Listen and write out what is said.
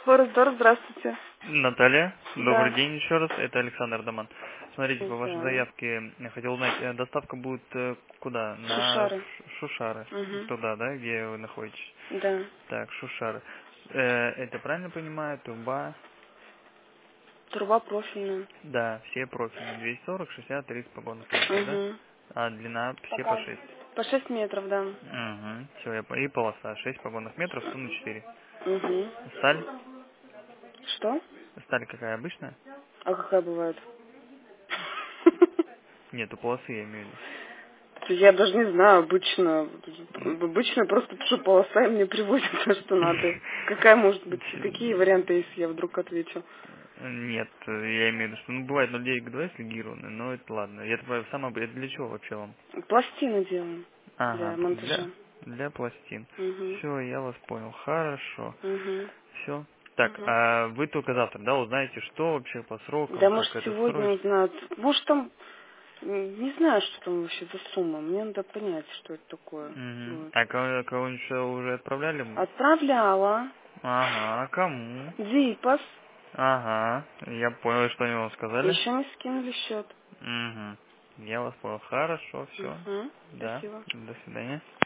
Форестдор, здравствуйте. Наталья, добрый Да. день еще раз, это Александр Доман. Смотрите, по вашей Да. заявке я хотел узнать, доставка будет куда? На Шушары. Шушары, Угу. туда, да, где вы находитесь? Да. Так, Шушары. Это правильно понимаю, труба? Труба профильная. Да, все профильные, 240, 60, 30 погонных метров, да? Угу. А длина все по Пока. 6. По 6 метров, да. Угу, все, и полоса, 6 погонных метров, сумма 4. Угу. Сталь? Что? Сталь какая обычная? А какая бывает? Нету полосы, я имею в виду. Я даже не знаю, обычно просто пишу полоса, и мне приводят то, что надо. Какая может быть, какие варианты, если я вдруг отвечу? Нет, я имею в виду, что бывает 0,9 слегированные, но это ладно. Я такой это для чего вообще вам? Пластины делаем для Ага, монтажа. для пластин. Угу. Все, я вас понял. Хорошо. Угу. Все. Так, Угу. а вы только завтра, да, узнаете, что вообще по срокам, Да, может, как это сегодня строить? узнают. Может, там, не знаю, что там вообще за сумма. Мне надо понять, что это такое Угу. будет. А кого-нибудь уже отправляли? Отправляла. Ага, а кому? Зипас. Ага, я понял, что они вам сказали. Еще не скинули счет. Угу. Я вас понял. Хорошо, все. Угу. Да, Спасибо. до свидания.